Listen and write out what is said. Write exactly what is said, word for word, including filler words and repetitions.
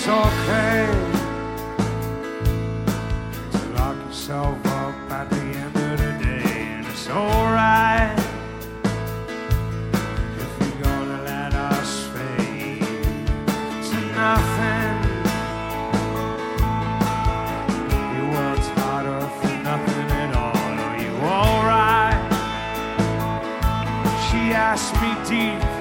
it's okay to lock yourself up at the end of the day, and it's alright if you're gonna let us fade to nothing. You worked harder for nothing at all. Are you alright? She asked me deep